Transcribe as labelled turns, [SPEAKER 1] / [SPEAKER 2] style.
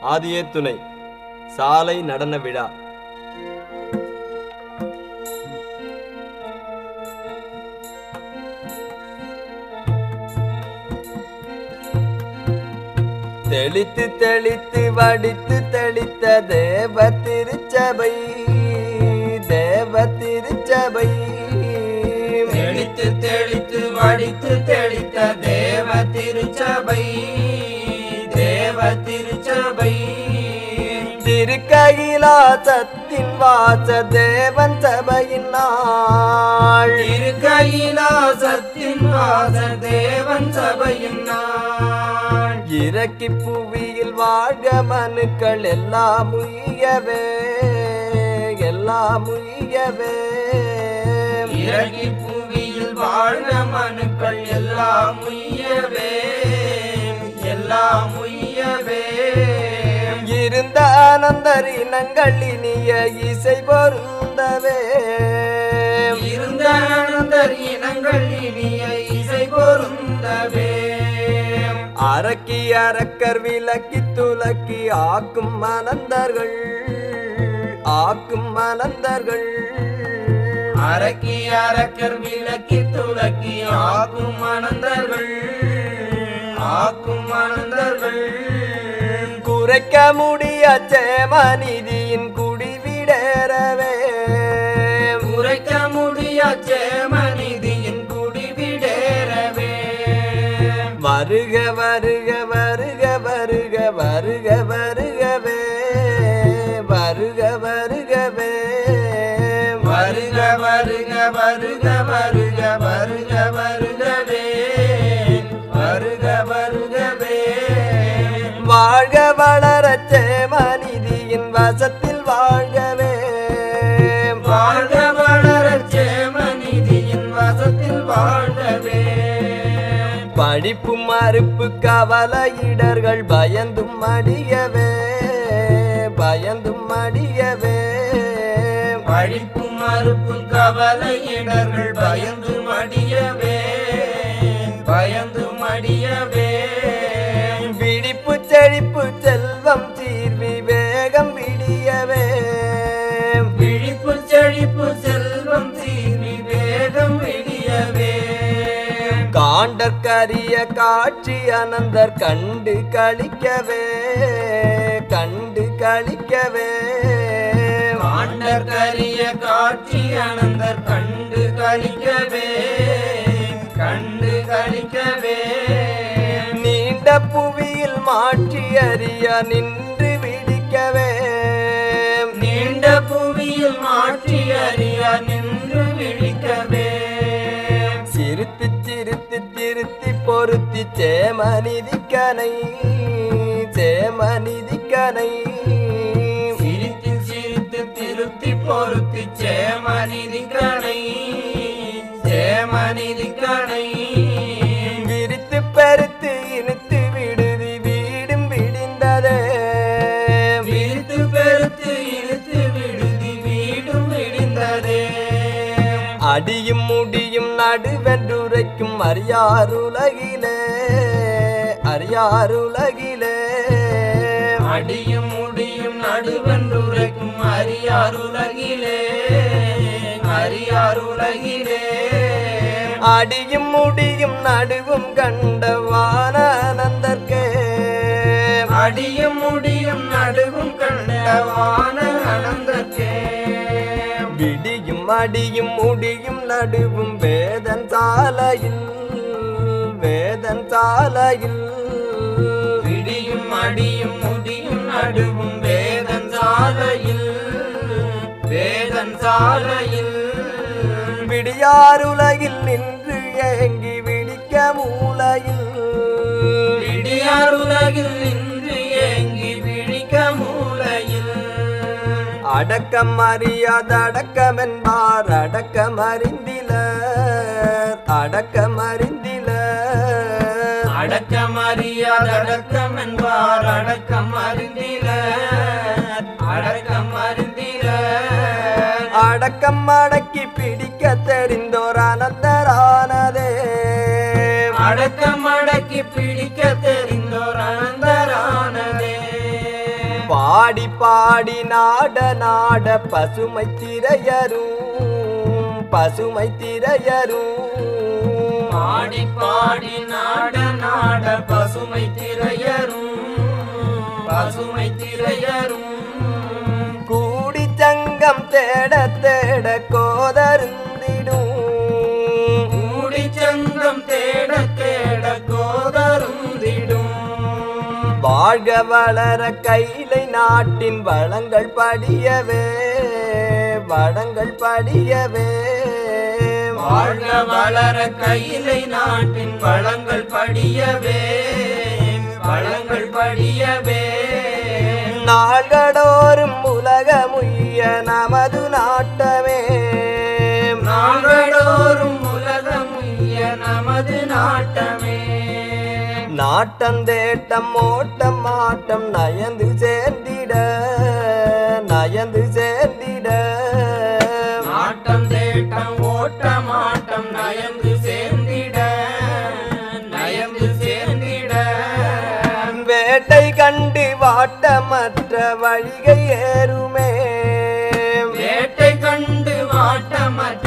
[SPEAKER 1] ஆதியே துணை சாலை நடன விழா. தெளித்து தெளித்து வடித்து தெளித்த தேவ திருச்சபை, தேவ திருச்சபை.
[SPEAKER 2] தெளித்து தெளித்து வடித்து தெளித்த தேவ திருச்சபை, தேவ திருச்சபை.
[SPEAKER 1] திருக்கையிலாசத்தின் வாச தேவன் சபையின் நாள்,
[SPEAKER 2] திருக்கையிலாசத்தின் வாச தேவன் சபையின் நாள்.
[SPEAKER 1] இறக்கி புவியில் வாழ்க மனுக்கள் எல்லாம் உய்யவே, எல்லாம் உய்யவே.
[SPEAKER 2] இறக்கி புவியில் வாழ்க மனுக்கள் எல்லாம் உய்யவே, எல்லாம் உய்யவே.
[SPEAKER 1] இருந்த ஆனந்தர் இனங்கள் இனிய இசை பொருந்தவே,
[SPEAKER 2] இருந்த ஆனந்தர் இனங்கள் இனிய இசை பொருந்தவே.
[SPEAKER 1] அரக்கி அரக்கர் விலக்கி துலக்கி ஆக்கும் அனந்தர்கள், ஆக்கும் அனந்தர்கள்.
[SPEAKER 2] அரக்கி அரக்கர் விலக்கி துலக்கி ஆக்கும் அனந்தர்கள், ஆக்கும் அனந்தர்கள்.
[SPEAKER 1] குறைக்க முடிய சேமநிதியின் குடிவிடேறவே,
[SPEAKER 2] குறைக்க முடிய சேமநிதியின் குடிவிடேறவே.
[SPEAKER 1] வருக வருக வருக வருக வருக வருகவே, வருக வருகவே.
[SPEAKER 2] வருக வருக வருக வருக வருக வருகவே, வருக வருகவே.
[SPEAKER 1] வாழ்க வளர சேமநிதியின் வசத்தில் வாழ்கவே,
[SPEAKER 2] வாழ்க வளர சேமநிதியின் வசத்தில் வாழ்கவே.
[SPEAKER 1] படிப்பு மறுப்பு கவலையிடர்கள் பயந்தும் அடியவே, பயந்தும் அடியவே.
[SPEAKER 2] படிப்பு மறுப்பு கவலையிடர்கள் பயந்து மடியவே, பயந்து மடியவே.
[SPEAKER 1] விழிப்பு செழிப்பு செல்வம் சீர்வி வேகம் விடியவே,
[SPEAKER 2] விழிப்பு செழிப்பு செல்வம் சீர்வி வேகம் விடியவே.
[SPEAKER 1] காண்டற்கரிய காட்சி அனந்தர் கண்டு களிக்கவே, கண்டு களிக்கவே.
[SPEAKER 2] காண்டற்கரிய காட்சி அனந்தர் கண்டு களிக்கவே, கண்டு களிக்கவே.
[SPEAKER 1] நீண்ட புவியில் மாற்றி அறிய நின்று விடிக்கவே,
[SPEAKER 2] நீண்ட புவியில் மாற்றி அறிய நின்று விழிக்கவே.
[SPEAKER 1] சிரித்து சிரித்து திருத்தி பொருத்தி சேமநிதிக்கனை, சேமநிதிக்கனை.
[SPEAKER 2] சிரித்து சிரித்து திருத்தி பொருத்தி சேமநிதிக்கனை, சேமநிதிக்கனை.
[SPEAKER 1] விரித்து பெருத்து இனித்து விடுதி வீடும் விடிந்ததே,
[SPEAKER 2] விரித்து பெருத்து இழுத்து விடுதி வீடும் விடிந்ததே.
[SPEAKER 1] அடியும் முடியும் நடுவென்றுரைக்கும் அறியாருலகிலே, அறியாருலகிலே.
[SPEAKER 2] அடியும் முடியும் நடுவென்றுரைக்கும் அறியாருலகிலே, அறியாருலகிலே.
[SPEAKER 1] அடியும் முடியும் நடுவும் கண்டவான அனந்தர்க்கே,
[SPEAKER 2] அடியும் முடியும் நடுவும் கண்டவான அனந்தர்க்கே.
[SPEAKER 1] விடியும் அடியும் முடியும் நடுவும் வேதன் சாலையில், வேதன் சாலையில்.
[SPEAKER 2] விடியும் அடியும் முடியும் நடுவும் வேதன் சாலையில், வேதன் சாலையில்.
[SPEAKER 1] விடியாருலகில் நின்று ஏங்கி விடிக்க மூலையில்,
[SPEAKER 2] விடியாருலகில் நின்று ஏங்கி விழிக்க மூலையில்.
[SPEAKER 1] அடக்கம் அறியாத அடக்கமென்பார் அடக்கம் அறிந்திலர், அடக்கம் அறிந்திலர்.
[SPEAKER 2] அடக்கம் அறியாத அடக்கம் என்பார் அடக்கம் அறிந்திலர், அடக்கம் அறிந்திலர்.
[SPEAKER 1] அடக்கம் அடக்கி பிடிக்க தெரிந்தோர் அனந்தரானதே,
[SPEAKER 2] அடக்கம் அடக்கி பிடிக்க தெரிந்தோர் அனந்தரானதே.
[SPEAKER 1] பாடி பாடி நாட நாட பசுமை திரையரும் பசுமை திரையரும்
[SPEAKER 2] பாடி பாடி நாட நாட பசுமை திரையரும் பசுமை திரையரும்
[SPEAKER 1] கூடி சங்கம் தேட தேட கோதருந்திடும்
[SPEAKER 2] கூடி சங்கம் தேட தேட கோதருந்திடும்
[SPEAKER 1] வாழ்க வளர கைலை நாட்டின் வளங்கள் படியவே வளங்கள் படியவே
[SPEAKER 2] வாழ்க வளர கைலை நாட்டின் வளங்கள் படியவே வளங்கள் படியவே
[SPEAKER 1] நாள்களோறும் உலகமுய்ய நமது நாட்டமே
[SPEAKER 2] நாள்களோறும் உலகமுய்ய நமது நாட்டமே
[SPEAKER 1] நாட்டந்தேட்டம் ஓட்டம் ஆட்டம் நயந்து சேர்ந்திட நயந்து சேர்ந்திட
[SPEAKER 2] நாட்டம் தேட்டம் ஓட்டம் ஆட்டம் நயந்து சேர்ந்திட நயந்து சேர்ந்திட
[SPEAKER 1] வேட்டை கண்டு வாட்டமற்ற வழிகை ஏறுமே
[SPEAKER 2] வேட்டை கண்டு வாட்டமற்ற